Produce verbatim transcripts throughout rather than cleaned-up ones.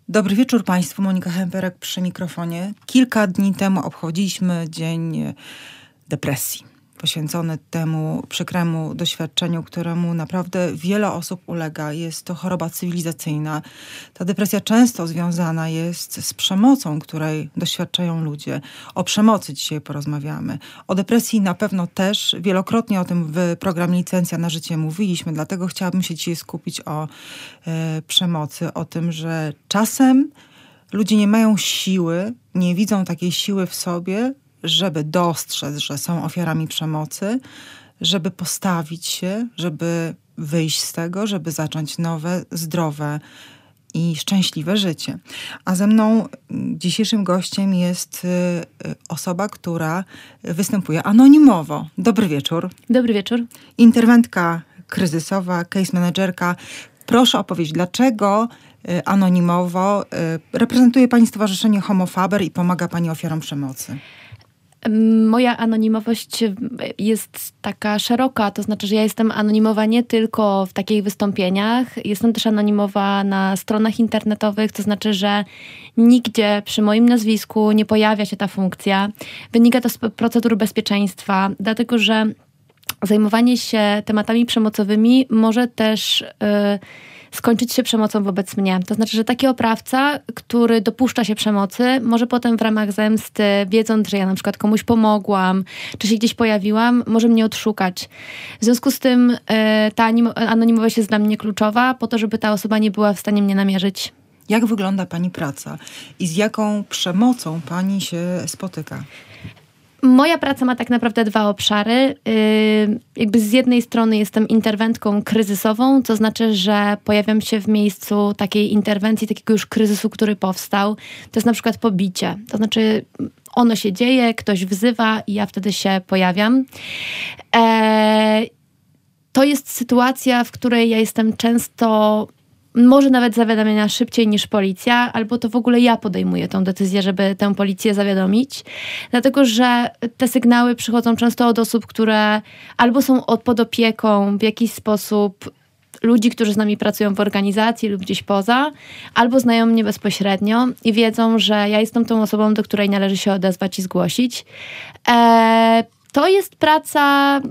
Dobry wieczór Państwu, Monika Hemperek przy mikrofonie. Kilka dni temu obchodziliśmy Dzień Depresji, poświęcony temu przykremu doświadczeniu, któremu naprawdę wiele osób ulega. Jest to choroba cywilizacyjna. Ta depresja często związana jest z przemocą, której doświadczają ludzie. O przemocy dzisiaj porozmawiamy. O depresji na pewno też. Wielokrotnie o tym w programie Licencja na życie mówiliśmy, dlatego chciałabym się dzisiaj skupić o e, przemocy, o tym, że czasem ludzie nie mają siły, nie widzą takiej siły w sobie, żeby dostrzec, że są ofiarami przemocy, żeby postawić się, żeby wyjść z tego, żeby zacząć nowe, zdrowe i szczęśliwe życie. A ze mną dzisiejszym gościem jest osoba, która występuje anonimowo. Dobry wieczór. Dobry wieczór. Interwentka kryzysowa, case managerka. Proszę opowiedzieć, dlaczego anonimowo reprezentuje Pani Stowarzyszenie Homo Faber i pomaga Pani ofiarom przemocy? Moja anonimowość jest taka szeroka, to znaczy, że ja jestem anonimowa nie tylko w takich wystąpieniach, jestem też anonimowa na stronach internetowych, to znaczy, że nigdzie przy moim nazwisku nie pojawia się ta funkcja. Wynika to z procedur bezpieczeństwa, dlatego że zajmowanie się tematami przemocowymi może też Yy, skończyć się przemocą wobec mnie. To znaczy, że taki oprawca, który dopuszcza się przemocy, może potem w ramach zemsty, wiedząc, że ja na przykład komuś pomogłam, czy się gdzieś pojawiłam, może mnie odszukać. W związku z tym e, ta anonimowość jest dla mnie kluczowa, po to, żeby ta osoba nie była w stanie mnie namierzyć. Jak wygląda Pani praca i z jaką przemocą Pani się spotyka? Moja praca ma tak naprawdę dwa obszary. Yy, jakby z jednej strony jestem interwentką kryzysową, to znaczy, że pojawiam się w miejscu takiej interwencji, takiego już kryzysu, który powstał. To jest na przykład pobicie. To znaczy ono się dzieje, ktoś wzywa i ja wtedy się pojawiam. Eee, to jest sytuacja, w której ja jestem często może nawet zawiadamiana szybciej niż policja, albo to w ogóle ja podejmuję tą decyzję, żeby tę policję zawiadomić. Dlatego, że te sygnały przychodzą często od osób, które albo są pod opieką w jakiś sposób ludzi, którzy z nami pracują w organizacji lub gdzieś poza, albo znają mnie bezpośrednio i wiedzą, że ja jestem tą osobą, do której należy się odezwać i zgłosić. Eee, to jest praca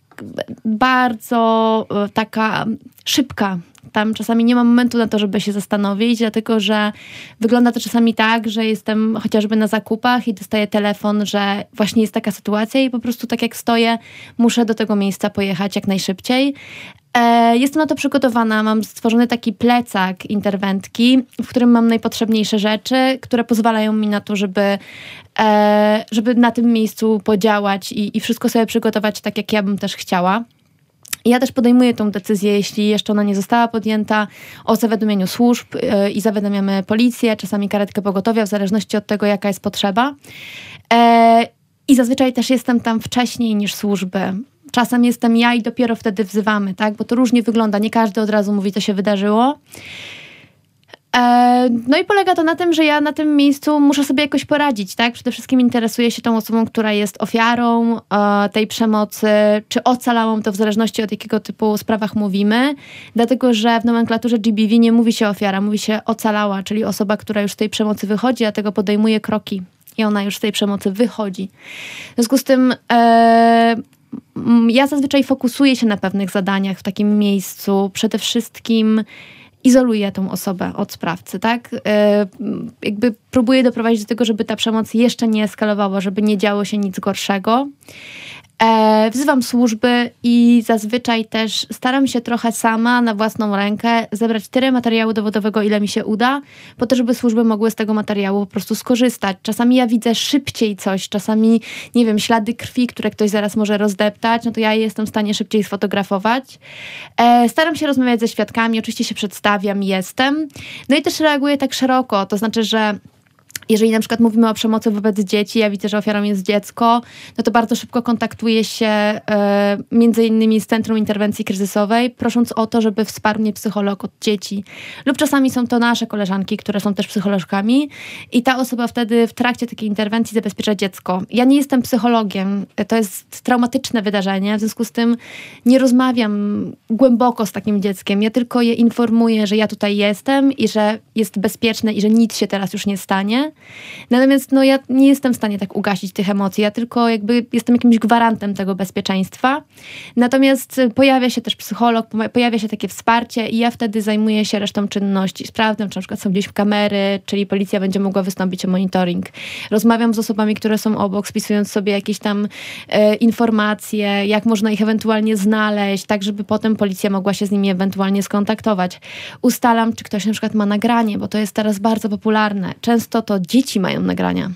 bardzo taka szybka. Tam czasami nie mam momentu na to, żeby się zastanowić, dlatego że wygląda to czasami tak, że jestem chociażby na zakupach i dostaję telefon, że właśnie jest taka sytuacja i po prostu tak jak stoję, muszę do tego miejsca pojechać jak najszybciej. E, jestem na to przygotowana, mam stworzony taki plecak interwentki, w którym mam najpotrzebniejsze rzeczy, które pozwalają mi na to, żeby, e, żeby na tym miejscu podziałać i, i wszystko sobie przygotować tak, jak ja bym też chciała. Ja też podejmuję tą decyzję, jeśli jeszcze ona nie została podjęta, o zawiadomieniu służb yy, i zawiadamiamy policję, czasami karetkę pogotowia, w zależności od tego, jaka jest potrzeba. E, I zazwyczaj też jestem tam wcześniej niż służby. Czasem jestem ja i dopiero wtedy wzywamy, tak? Bo to różnie wygląda. Nie każdy od razu mówi, co się wydarzyło. No i polega to na tym, że ja na tym miejscu muszę sobie jakoś poradzić, tak? Przede wszystkim interesuję się tą osobą, która jest ofiarą e, tej przemocy, czy ocalałą, to w zależności od jakiego typu sprawach mówimy, dlatego że w nomenklaturze G B V nie mówi się ofiara, mówi się ocalała, czyli osoba, która już z tej przemocy wychodzi, a tego podejmuje kroki i ona już z tej przemocy wychodzi. W związku z tym e, ja zazwyczaj fokusuję się na pewnych zadaniach w takim miejscu, przede wszystkim izoluję tą osobę od sprawcy, tak? Yy, jakby próbuję doprowadzić do tego, żeby ta przemoc jeszcze nie eskalowała, żeby nie działo się nic gorszego. E, wzywam służby i zazwyczaj też staram się trochę sama na własną rękę zebrać tyle materiału dowodowego, ile mi się uda, po to, żeby służby mogły z tego materiału po prostu skorzystać. Czasami ja widzę szybciej coś, czasami, nie wiem, ślady krwi, które ktoś zaraz może rozdeptać, no to ja je jestem w stanie szybciej sfotografować. E, staram się rozmawiać ze świadkami, oczywiście się przedstawiam, jestem. No i też reaguję tak szeroko, to znaczy, że Jeżeli na przykład mówimy o przemocy wobec dzieci, ja widzę, że ofiarą jest dziecko, no to bardzo szybko kontaktuję się e, między innymi z Centrum Interwencji Kryzysowej, prosząc o to, żeby wsparł mnie psycholog od dzieci. Lub czasami są to nasze koleżanki, które są też psycholożkami i ta osoba wtedy w trakcie takiej interwencji zabezpiecza dziecko. Ja nie jestem psychologiem, to jest traumatyczne wydarzenie, w związku z tym nie rozmawiam głęboko z takim dzieckiem. Ja tylko je informuję, że ja tutaj jestem i że jest bezpieczne i że nic się teraz już nie stanie. Natomiast no, ja nie jestem w stanie tak ugasić tych emocji. Ja tylko jakby jestem jakimś gwarantem tego bezpieczeństwa. Natomiast pojawia się też psycholog, pojawia się takie wsparcie i ja wtedy zajmuję się resztą czynności. Sprawdzam, czy na przykład są gdzieś kamery, czyli policja będzie mogła wystąpić o monitoring. Rozmawiam z osobami, które są obok, spisując sobie jakieś tam e, informacje, jak można ich ewentualnie znaleźć, tak żeby potem policja mogła się z nimi ewentualnie skontaktować. Ustalam, czy ktoś na przykład ma nagranie, bo to jest teraz bardzo popularne. Często to dzieci mają nagrania.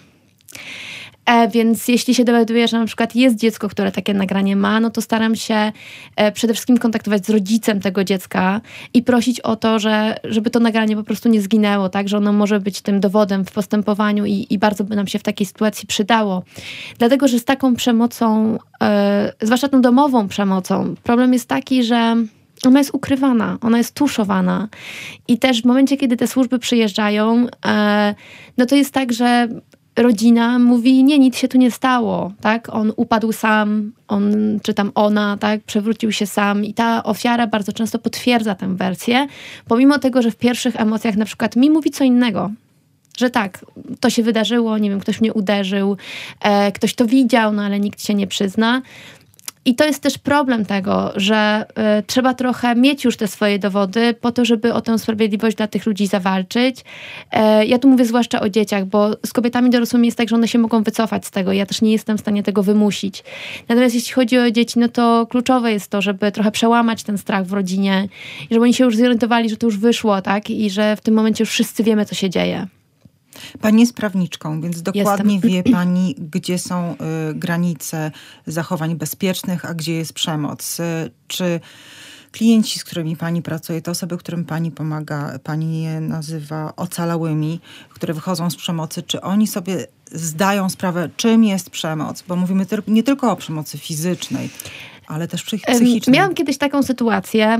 E, więc jeśli się dowiaduję, że na przykład jest dziecko, które takie nagranie ma, no to staram się e, przede wszystkim kontaktować z rodzicem tego dziecka i prosić o to, że, żeby to nagranie po prostu nie zginęło, tak, że ono może być tym dowodem w postępowaniu i, i bardzo by nam się w takiej sytuacji przydało. Dlatego, że z taką przemocą, e, zwłaszcza tą domową przemocą, problem jest taki, że ona jest ukrywana, ona jest tuszowana. I też w momencie, kiedy te służby przyjeżdżają, e, no to jest tak, że rodzina mówi, nie, nic się tu nie stało, tak? On upadł sam, on, czy tam ona, tak? Przewrócił się sam i ta ofiara bardzo często potwierdza tę wersję, pomimo tego, że w pierwszych emocjach na przykład mi mówi co innego. Że tak, to się wydarzyło, nie wiem, ktoś mnie uderzył, e, ktoś to widział, no ale nikt się nie przyzna. I to jest też problem tego, że y, trzeba trochę mieć już te swoje dowody po to, żeby o tę sprawiedliwość dla tych ludzi zawalczyć. Y, ja tu mówię zwłaszcza o dzieciach, bo z kobietami dorosłymi jest tak, że one się mogą wycofać z tego. Ja też nie jestem w stanie tego wymusić. Natomiast jeśli chodzi o dzieci, no to kluczowe jest to, żeby trochę przełamać ten strach w rodzinie i żeby oni się już zorientowali, że to już wyszło, tak? I że w tym momencie już wszyscy wiemy, co się dzieje. Pani jest prawniczką, więc dokładnie Jestem. wie pani, gdzie są y, granice zachowań bezpiecznych, a gdzie jest przemoc. Y, czy klienci, z którymi pani pracuje, te osoby, którym pani pomaga, pani je nazywa ocalałymi, które wychodzą z przemocy, czy oni sobie zdają sprawę, czym jest przemoc? Bo mówimy tyl- nie tylko o przemocy fizycznej, ale też psychicznej. Miałam kiedyś taką sytuację,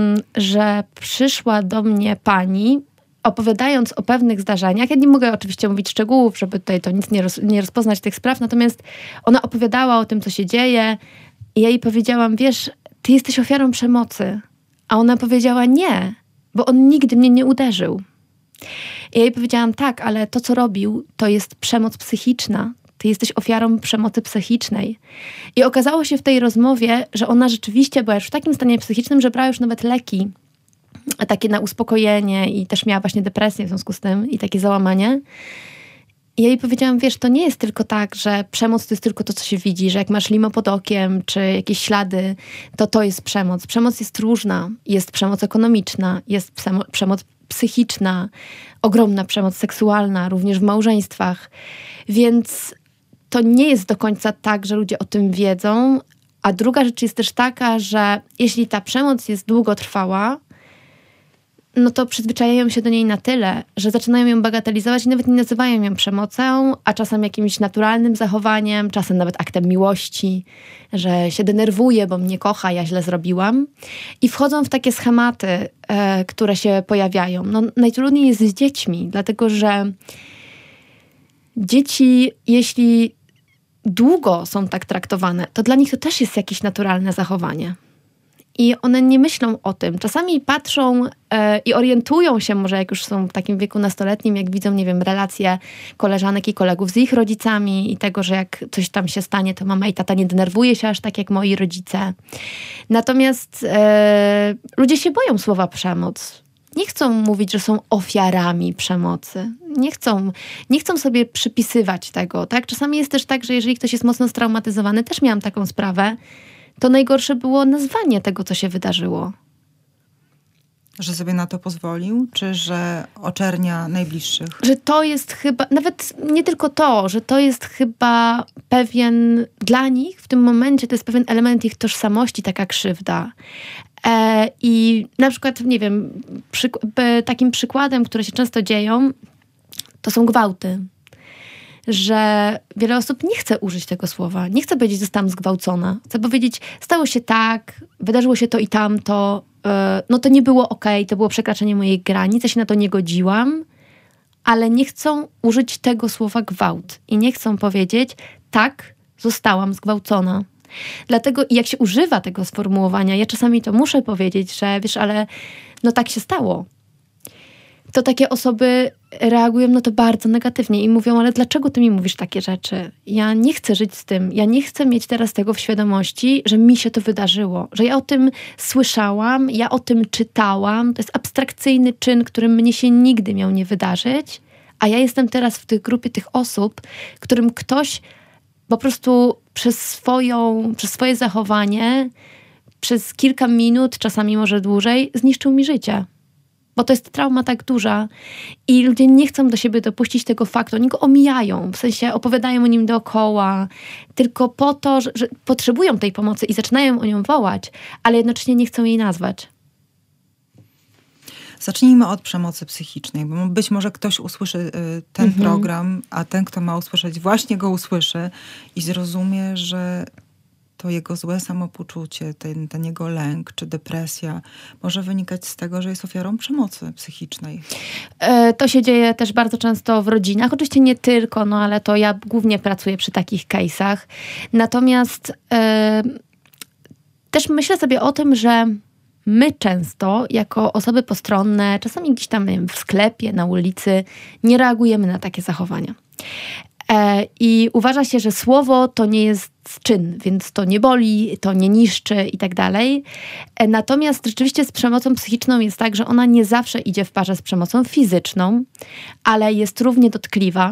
że przyszła do mnie pani, opowiadając o pewnych zdarzeniach. Ja nie mogę oczywiście mówić szczegółów, żeby tutaj to nic nie, roz, nie rozpoznać tych spraw, natomiast ona opowiadała o tym, co się dzieje i ja jej powiedziałam, wiesz, ty jesteś ofiarą przemocy. A ona powiedziała nie, bo on nigdy mnie nie uderzył. I ja jej powiedziałam, tak, ale to, co robił, to jest przemoc psychiczna. Ty jesteś ofiarą przemocy psychicznej. I okazało się w tej rozmowie, że ona rzeczywiście była już w takim stanie psychicznym, że brała już nawet leki takie na uspokojenie i też miała właśnie depresję w związku z tym i takie załamanie. I ja jej powiedziałam, wiesz, to nie jest tylko tak, że przemoc to jest tylko to, co się widzi, że jak masz limo pod okiem, czy jakieś ślady, to to jest przemoc. Przemoc jest różna. Jest przemoc ekonomiczna, jest przemo- przemoc psychiczna, ogromna przemoc seksualna, również w małżeństwach. Więc to nie jest do końca tak, że ludzie o tym wiedzą. A druga rzecz jest też taka, że jeśli ta przemoc jest długotrwała, no to przyzwyczajają się do niej na tyle, że zaczynają ją bagatelizować i nawet nie nazywają ją przemocą, a czasem jakimś naturalnym zachowaniem, czasem nawet aktem miłości, że się denerwuje, bo mnie kocha, ja źle zrobiłam. I wchodzą w takie schematy, e, które się pojawiają. No, najtrudniej jest z dziećmi, dlatego że dzieci, jeśli długo są tak traktowane, to dla nich to też jest jakieś naturalne zachowanie. I one nie myślą o tym. Czasami patrzą e, i orientują się, może jak już są w takim wieku nastoletnim, jak widzą, nie wiem, relacje koleżanek i kolegów z ich rodzicami i tego, że jak coś tam się stanie, to mama i tata nie denerwuje się aż tak jak moi rodzice. Natomiast e, ludzie się boją słowa przemoc. Nie chcą mówić, że są ofiarami przemocy. Nie chcą, nie chcą sobie przypisywać tego, tak? Czasami jest też tak, że jeżeli ktoś jest mocno straumatyzowany, też miałam taką sprawę, to najgorsze było nazwanie tego, co się wydarzyło. Że sobie na to pozwolił? Czy że oczernia najbliższych? Że to jest chyba, nawet nie tylko to, że to jest chyba pewien, dla nich w tym momencie to jest pewien element ich tożsamości, taka krzywda. E, I na przykład, nie wiem, przyk- takim przykładem, które się często dzieją, to są gwałty. że wiele osób nie chce użyć tego słowa. Nie chce powiedzieć, że zostałam zgwałcona. Chce powiedzieć, stało się tak, wydarzyło się to i tamto, yy, no to nie było okej, to było przekraczanie moich granic, ja się na to nie godziłam, ale nie chcą użyć tego słowa gwałt. I nie chcą powiedzieć, tak, zostałam zgwałcona. Dlatego jak się używa tego sformułowania, ja czasami to muszę powiedzieć, że wiesz, ale no tak się stało. To takie osoby reagują na to bardzo negatywnie i mówią, ale dlaczego ty mi mówisz takie rzeczy? Ja nie chcę żyć z tym. Ja nie chcę mieć teraz tego w świadomości, że mi się to wydarzyło. Że ja o tym słyszałam, ja o tym czytałam. To jest abstrakcyjny czyn, który mnie się nigdy miał nie wydarzyć. A ja jestem teraz w tej grupie tych osób, którym ktoś po prostu przez, swoją, przez swoje zachowanie, przez kilka minut, czasami może dłużej, zniszczył mi życie. Bo to jest trauma tak duża i ludzie nie chcą do siebie dopuścić tego faktu. Oni go omijają, w sensie opowiadają o nim dookoła, tylko po to, że, że potrzebują tej pomocy i zaczynają o nią wołać, ale jednocześnie nie chcą jej nazwać. Zacznijmy od przemocy psychicznej, bo być może ktoś usłyszy ten mhm. program, a ten, kto ma usłyszeć, właśnie go usłyszy i zrozumie, że to jego złe samopoczucie, ten, ten jego lęk czy depresja może wynikać z tego, że jest ofiarą przemocy psychicznej. To się dzieje też bardzo często w rodzinach. Oczywiście nie tylko, no ale to ja głównie pracuję przy takich case'ach. Natomiast e, też myślę sobie o tym, że my często, jako osoby postronne, czasami gdzieś tam, nie wiem, w sklepie, na ulicy, nie reagujemy na takie zachowania. E, I uważa się, że słowo to nie jest czyn, więc to nie boli, to nie niszczy i tak dalej. E, natomiast rzeczywiście z przemocą psychiczną jest tak, że ona nie zawsze idzie w parze z przemocą fizyczną, ale jest równie dotkliwa,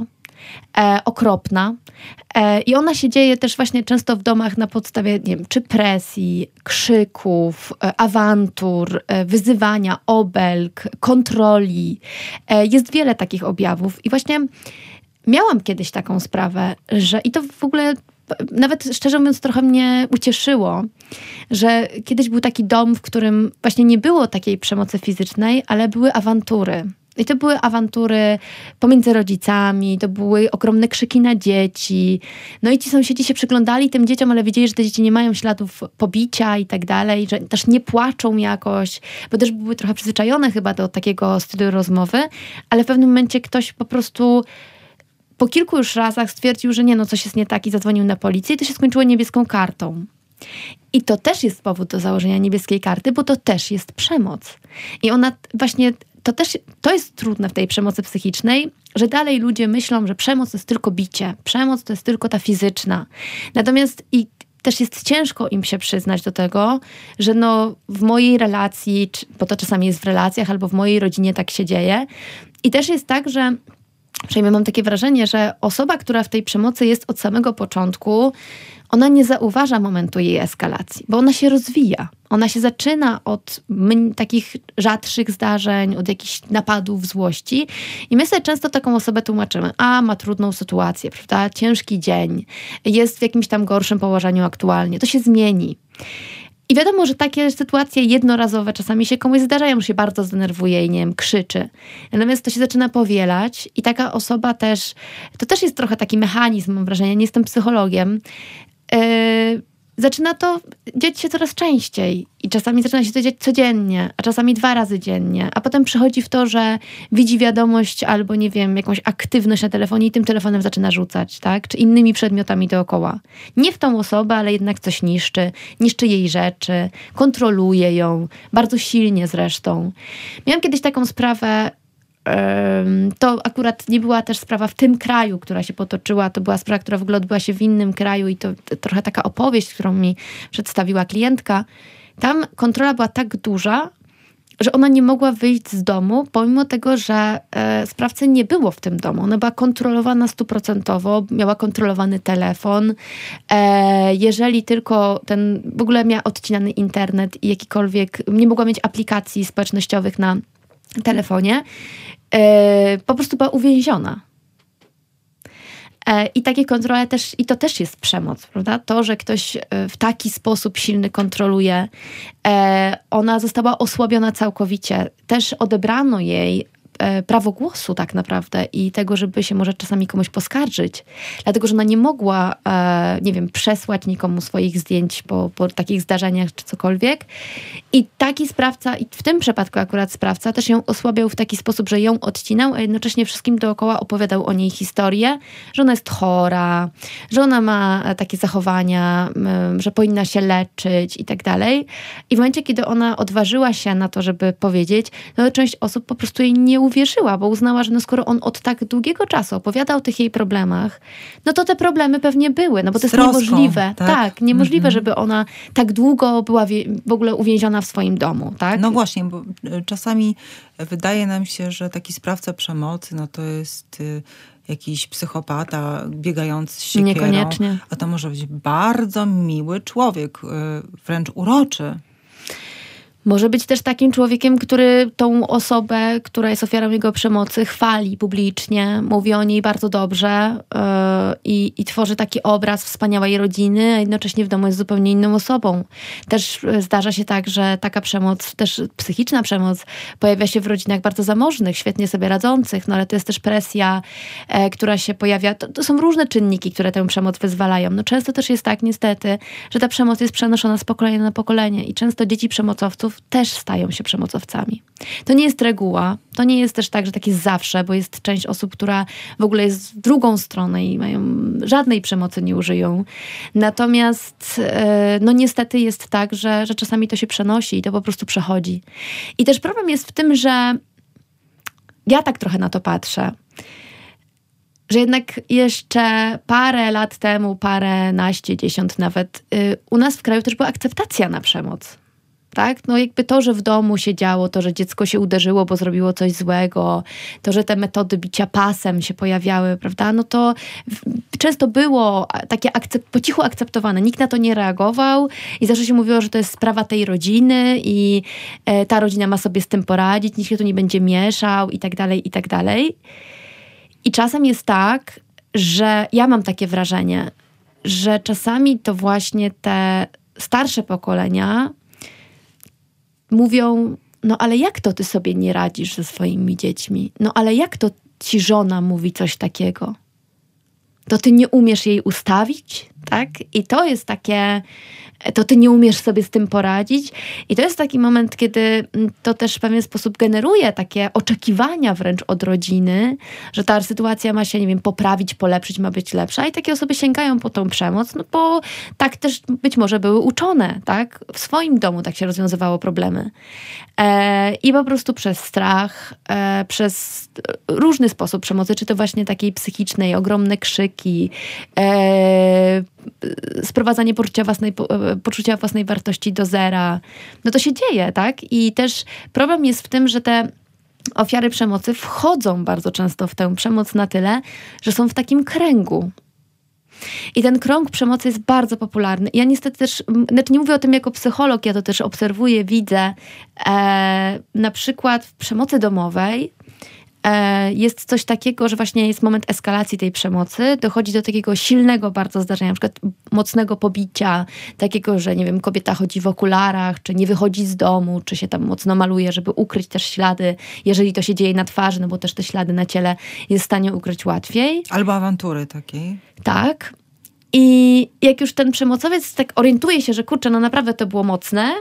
e, okropna. E, I ona się dzieje też właśnie często w domach na podstawie, nie wiem, czy presji, krzyków, e, awantur, e, wyzywania, obelg, kontroli. E, jest wiele takich objawów i właśnie miałam kiedyś taką sprawę, że i to w ogóle nawet szczerze mówiąc trochę mnie ucieszyło, że kiedyś był taki dom, w którym właśnie nie było takiej przemocy fizycznej, ale były awantury. I to były awantury pomiędzy rodzicami, to były ogromne krzyki na dzieci. No i ci sąsiedzi się przyglądali tym dzieciom, ale wiedzieli, że te dzieci nie mają śladów pobicia i tak dalej, że też nie płaczą jakoś, bo też były trochę przyzwyczajone chyba do takiego stylu rozmowy, ale w pewnym momencie ktoś po prostu po kilku już razach stwierdził, że nie, no coś jest nie tak i zadzwonił na policję i to się skończyło niebieską kartą. I to też jest powód do założenia niebieskiej karty, bo to też jest przemoc. I ona właśnie, to też, to jest trudne w tej przemocy psychicznej, że dalej ludzie myślą, że przemoc to jest tylko bicie, przemoc to jest tylko ta fizyczna. Natomiast i też jest ciężko im się przyznać do tego, że no w mojej relacji, bo to czasami jest w relacjach albo w mojej rodzinie tak się dzieje. I też jest tak, że przynajmniej mam takie wrażenie, że osoba, która w tej przemocy jest od samego początku, ona nie zauważa momentu jej eskalacji, bo ona się rozwija. Ona się zaczyna od my, takich rzadszych zdarzeń, od jakichś napadów, złości i my sobie często taką osobę tłumaczymy, a ma trudną sytuację, prawda, ciężki dzień, jest w jakimś tam gorszym położeniu aktualnie, to się zmieni. I wiadomo, że takie sytuacje jednorazowe czasami się komuś zdarzają, że się bardzo zdenerwuje i nie wiem, krzyczy. Natomiast to się zaczyna powielać i taka osoba też, to też jest trochę taki mechanizm, mam wrażenie, nie jestem psychologiem, yy, zaczyna to dziać się coraz częściej i czasami zaczyna się to dziać codziennie, a czasami dwa razy dziennie, a potem przychodzi w to, że widzi wiadomość albo nie wiem, jakąś aktywność na telefonie i tym telefonem zaczyna rzucać, tak? Czy innymi przedmiotami dookoła. Nie w tą osobę, ale jednak coś niszczy, niszczy jej rzeczy, kontroluje ją, bardzo silnie zresztą. Miałam kiedyś taką sprawę, to akurat nie była też sprawa w tym kraju, która się potoczyła, to była sprawa, która w ogóle odbyła się w innym kraju i to trochę taka opowieść, którą mi przedstawiła klientka. Tam kontrola była tak duża, że ona nie mogła wyjść z domu, pomimo tego, że e, sprawcy nie było w tym domu. Ona była kontrolowana stuprocentowo, miała kontrolowany telefon. E, jeżeli tylko ten, w ogóle miała odcinany internet i jakikolwiek, nie mogła mieć aplikacji społecznościowych na telefonie, e, po prostu była uwięziona. E, I takie kontrole też, i to też jest przemoc, prawda? To, że ktoś w taki sposób silny kontroluje, e, ona została osłabiona całkowicie. Też odebrano jej e, prawo głosu tak naprawdę i tego, żeby się może czasami komuś poskarżyć. Dlatego, że ona nie mogła, e, nie wiem, przesłać nikomu swoich zdjęć po, po takich zdarzeniach czy cokolwiek. I taki sprawca, i w tym przypadku akurat sprawca, też ją osłabiał w taki sposób, że ją odcinał, a jednocześnie wszystkim dookoła opowiadał o niej historię, że ona jest chora, że ona ma takie zachowania, że powinna się leczyć i tak dalej. I w momencie, kiedy ona odważyła się na to, żeby powiedzieć, no część osób po prostu jej nie uwierzyła, bo uznała, że no skoro on od tak długiego czasu opowiadał o tych jej problemach, no to te problemy pewnie były, no bo to jest niemożliwe. Tak, tak niemożliwe, mm-hmm. żeby ona tak długo była w ogóle uwięziona w swoim domu, tak? No właśnie, bo czasami wydaje nam się, że taki sprawca przemocy, no to jest jakiś psychopata biegający z siekierą. Niekoniecznie. A to może być bardzo miły człowiek, wręcz uroczy. Może być też takim człowiekiem, który tą osobę, która jest ofiarą jego przemocy, chwali publicznie, mówi o niej bardzo dobrze yy, i, i tworzy taki obraz wspaniałej rodziny, a jednocześnie w domu jest zupełnie inną osobą. Też zdarza się tak, że taka przemoc, też psychiczna przemoc pojawia się w rodzinach bardzo zamożnych, świetnie sobie radzących, no ale to jest też presja, e, która się pojawia. To, to są różne czynniki, które tę przemoc wyzwalają. No często też jest tak niestety, że ta przemoc jest przenoszona z pokolenia na pokolenie i często dzieci przemocowców też stają się przemocowcami. To nie jest reguła, to nie jest też tak, że tak jest zawsze, bo jest część osób, która w ogóle jest w drugą stronę i mają żadnej przemocy nie użyją. Natomiast no niestety jest tak, że, że czasami to się przenosi i to po prostu przechodzi. I też problem jest w tym, że ja tak trochę na to patrzę, że jednak jeszcze parę lat temu, parę naście, dziesiąt nawet, u nas w kraju też była akceptacja na przemoc. Tak? No jakby to, że w domu się działo, to, że dziecko się uderzyło, bo zrobiło coś złego, to, że te metody bicia pasem się pojawiały, prawda? No to często było takie akcept- po cichu akceptowane. Nikt na to nie reagował i zawsze się mówiło, że to jest sprawa tej rodziny i e, ta rodzina ma sobie z tym poradzić, nikt się tu nie będzie mieszał i tak dalej, i tak dalej. I czasem jest tak, że ja mam takie wrażenie, że czasami to właśnie te starsze pokolenia mówią, no ale jak to ty sobie nie radzisz ze swoimi dziećmi? No ale jak to ci żona mówi coś takiego? To ty nie umiesz jej ustawić, tak? I to jest takie, to ty nie umiesz sobie z tym poradzić. I to jest taki moment, kiedy to też w pewien sposób generuje takie oczekiwania wręcz od rodziny, że ta sytuacja ma się, nie wiem, poprawić, polepszyć, ma być lepsza. I takie osoby sięgają po tą przemoc, no bo tak też być może były uczone, tak? W swoim domu tak się rozwiązywało problemy. E, I po prostu przez strach, e, przez różny sposób przemocy, czy to właśnie takiej psychicznej, ogromne krzyki, e, sprowadzanie poczucia własnej, poczucia własnej wartości do zera. No to się dzieje, tak? I też problem jest w tym, że te ofiary przemocy wchodzą bardzo często w tę przemoc na tyle, że są w takim kręgu. I ten krąg przemocy jest bardzo popularny. Ja niestety też, znaczy nie mówię o tym jako psycholog, ja to też obserwuję, widzę. E, na przykład w przemocy domowej jest coś takiego, że właśnie jest moment eskalacji tej przemocy, dochodzi do takiego silnego bardzo zdarzenia, na przykład mocnego pobicia, takiego, że nie wiem, kobieta chodzi w okularach, czy nie wychodzi z domu, czy się tam mocno maluje, żeby ukryć też ślady, jeżeli to się dzieje na twarzy, no bo też te ślady na ciele jest w stanie ukryć łatwiej. Albo awantury takiej. Tak. I jak już ten przemocowiec tak orientuje się, że kurczę, no naprawdę to było mocne,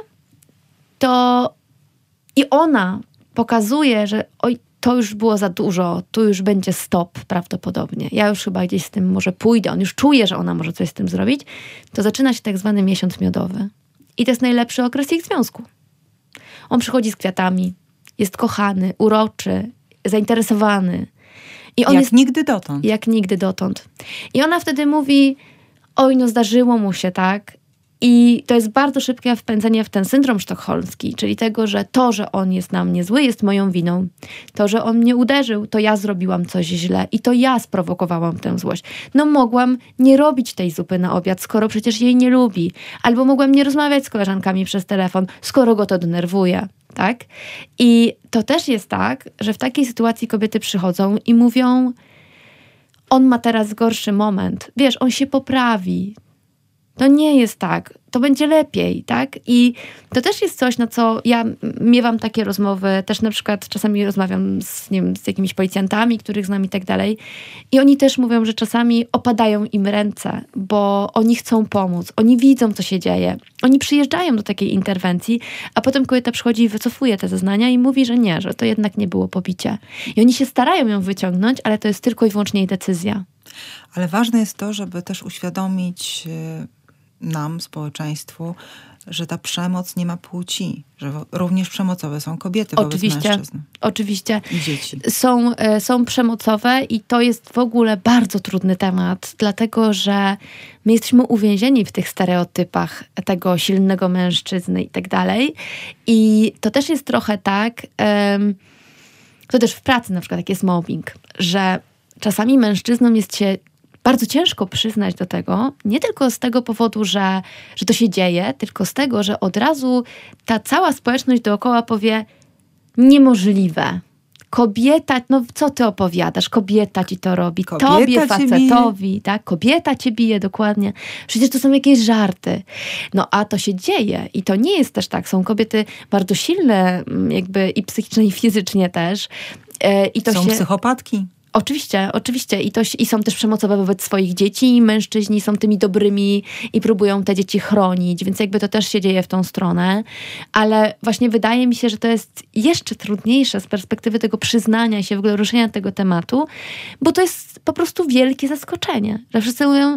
to i ona pokazuje, że oj, to już było za dużo, tu już będzie stop prawdopodobnie. Ja już chyba gdzieś z tym może pójdę. On już czuje, że ona może coś z tym zrobić. To zaczyna się tak zwany miesiąc miodowy. I to jest najlepszy okres ich związku. On przychodzi z kwiatami, jest kochany, uroczy, zainteresowany. I on jak jest, nigdy dotąd. Jak nigdy dotąd. I ona wtedy mówi, oj, no zdarzyło mu się, tak? I to jest bardzo szybkie wpędzenie w ten syndrom sztokholmski, czyli tego, że to, że on jest na mnie zły, jest moją winą. To, że on mnie uderzył, to ja zrobiłam coś źle i to ja sprowokowałam tę złość. No mogłam nie robić tej zupy na obiad, skoro przecież jej nie lubi. Albo mogłam nie rozmawiać z koleżankami przez telefon, skoro go to denerwuje. Tak? I to też jest tak, że w takiej sytuacji kobiety przychodzą i mówią, on ma teraz gorszy moment. Wiesz, on się poprawi. To nie jest tak. to będzie lepiej, tak? I to też jest coś, na co ja miewam takie rozmowy, też na przykład czasami rozmawiam z, nie wiem, z jakimiś policjantami, których znam i tak dalej. I oni też mówią, że czasami opadają im ręce, bo oni chcą pomóc, oni widzą, co się dzieje. Oni przyjeżdżają do takiej interwencji, a potem kobieta przychodzi i wycofuje te zeznania i mówi, że nie, że to jednak nie było pobicie. I oni się starają ją wyciągnąć, ale to jest tylko i wyłącznie jej decyzja. Ale ważne jest to, żeby też uświadomić nam, społeczeństwu, że ta przemoc nie ma płci, że również przemocowe są kobiety oczywiście, wobec mężczyzn. Oczywiście. I dzieci. Są, są przemocowe i to jest w ogóle bardzo trudny temat, dlatego że my jesteśmy uwięzieni w tych stereotypach tego silnego mężczyzny i tak dalej. I to też jest trochę tak, um, to też w pracy na przykład jak jest mobbing, że czasami mężczyznom jest się bardzo ciężko przyznać do tego, nie tylko z tego powodu, że, że to się dzieje, tylko z tego, że od razu ta cała społeczność dookoła powie niemożliwe. Kobieta, no co ty opowiadasz? Kobieta ci to robi. Kobieta Tobie, facetowi, tak? Kobieta cię bije, dokładnie. Przecież to są jakieś żarty. No a to się dzieje i to nie jest też tak. Są kobiety bardzo silne jakby i psychicznie, i fizycznie też. I to są się... psychopatki. Oczywiście, oczywiście. I, to, I są też przemocowe wobec swoich dzieci i mężczyźni są tymi dobrymi i próbują te dzieci chronić, więc jakby to też się dzieje w tą stronę. Ale właśnie wydaje mi się, że to jest jeszcze trudniejsze z perspektywy tego przyznania się, w ogóle ruszenia tego tematu, bo to jest po prostu wielkie zaskoczenie, że wszyscy mówią,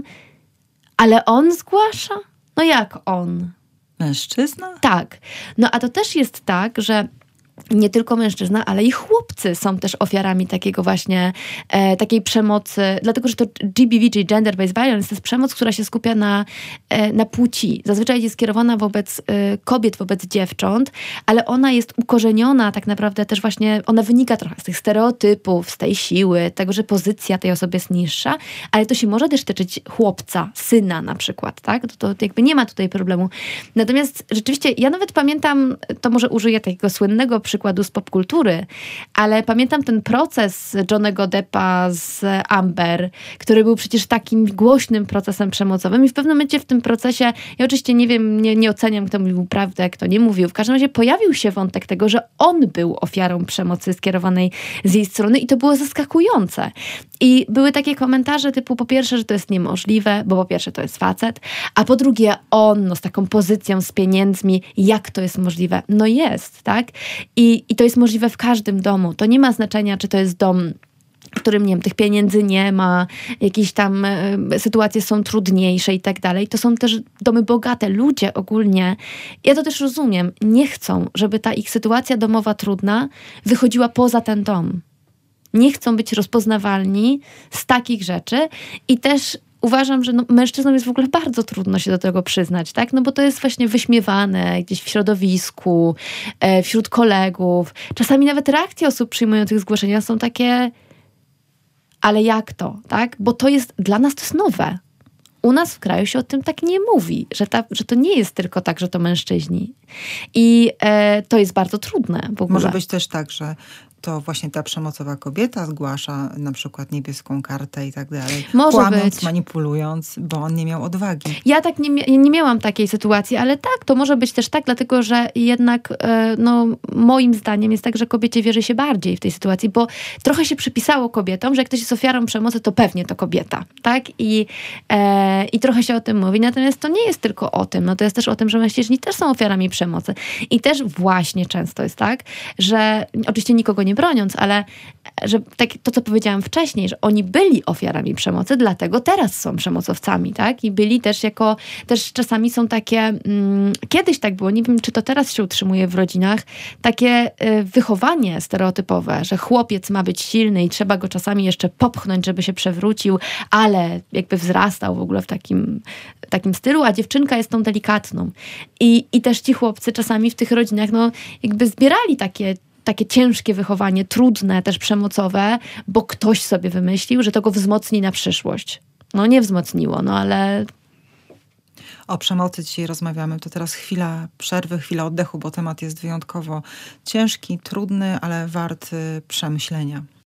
ale on zgłasza? No jak on? Mężczyzna? Tak. No a to też jest tak, że nie tylko mężczyzna, ale i chłopcy są też ofiarami takiego właśnie, e, takiej przemocy, dlatego, że to G B V, czyli Gender Based Violence, to jest przemoc, która się skupia na, e, na płci. Zazwyczaj jest skierowana wobec e, kobiet, wobec dziewcząt, ale ona jest ukorzeniona tak naprawdę też właśnie, ona wynika trochę z tych stereotypów, z tej siły, tego, że pozycja tej osoby jest niższa, ale to się może też tyczyć chłopca, syna na przykład, tak? To, to jakby nie ma tutaj problemu. Natomiast rzeczywiście, ja nawet pamiętam, to może użyję takiego słynnego przykładu z popkultury, ale pamiętam ten proces Johnnego Deppa z Amber, który był przecież takim głośnym procesem przemocowym i w pewnym momencie w tym procesie, ja oczywiście nie wiem, nie, nie oceniam, kto mówił prawdę, kto nie mówił, w każdym razie pojawił się wątek tego, że on był ofiarą przemocy skierowanej z jej strony i to było zaskakujące. I były takie komentarze typu po pierwsze, że to jest niemożliwe, bo po pierwsze to jest facet, a po drugie on no, z taką pozycją, z pieniędzmi, jak to jest możliwe? No jest, tak? I, I to jest możliwe w każdym domu. To nie ma znaczenia, czy to jest dom, w którym, nie wiem, tych pieniędzy nie ma, jakieś tam y, sytuacje są trudniejsze i tak dalej. To są też domy bogate. Ludzie ogólnie, ja to też rozumiem, nie chcą, żeby ta ich sytuacja domowa trudna wychodziła poza ten dom. Nie chcą być rozpoznawalni z takich rzeczy i też uważam, że no, mężczyznom jest w ogóle bardzo trudno się do tego przyznać, tak? No bo to jest właśnie wyśmiewane gdzieś w środowisku, e, wśród kolegów. Czasami nawet reakcje osób przyjmujących zgłoszenia są takie, ale jak to, tak? Bo to jest, dla nas to jest nowe. U nas w kraju się o tym tak nie mówi, że, ta, że to nie jest tylko tak, że to mężczyźni. I e, to jest bardzo trudne w ogóle. Może być też tak, że to właśnie ta przemocowa kobieta zgłasza na przykład niebieską kartę i tak dalej. Może kłamiąc, być. manipulując, bo on nie miał odwagi. Ja tak nie, nie miałam takiej sytuacji, ale tak, to może być też tak, dlatego że jednak no, moim zdaniem jest tak, że kobiecie wierzy się bardziej w tej sytuacji, bo trochę się przypisało kobietom, że jak ktoś jest ofiarą przemocy, to pewnie to kobieta, tak? I, e, i trochę się o tym mówi, natomiast to nie jest tylko o tym, no to jest też o tym, że mężczyźni też są ofiarami przemocy. I też właśnie często jest tak, że oczywiście nikogo nie broniąc, ale że tak, to, co powiedziałam wcześniej, że oni byli ofiarami przemocy, dlatego teraz są przemocowcami, tak? I byli też jako, też czasami są takie, mm, kiedyś tak było, nie wiem, czy to teraz się utrzymuje w rodzinach, takie y, wychowanie stereotypowe, że chłopiec ma być silny i trzeba go czasami jeszcze popchnąć, żeby się przewrócił, ale jakby wzrastał w ogóle w takim, takim stylu, a dziewczynka jest tą delikatną. I, i też ci chłopcy czasami w tych rodzinach, no jakby zbierali takie takie ciężkie wychowanie, trudne, też przemocowe, bo ktoś sobie wymyślił, że to go wzmocni na przyszłość. No nie wzmocniło, no ale... O przemocy dzisiaj rozmawiamy. To teraz chwila przerwy, chwila oddechu, bo temat jest wyjątkowo ciężki, trudny, ale wart przemyślenia.